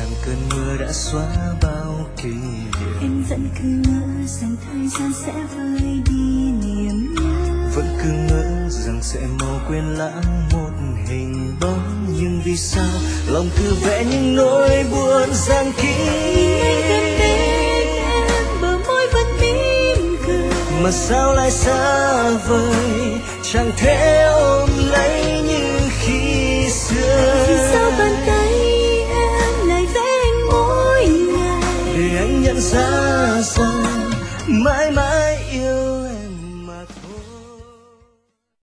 rằng cơn mưa đã xóa bao kỷ niệm. Em vẫn cứ ngỡ rằng thời gian sẽ vơi đi niềm nhớ, vẫn cứ ngỡ rằng sẽ mau quên lãng một hình bóng. Nhưng vì sao lòng cứ vẽ những nỗi buồn giăng kín, bờ môi vẫn mỉm cười mà sao lại xa vời, chẳng thể ôm lấy như khi xưa.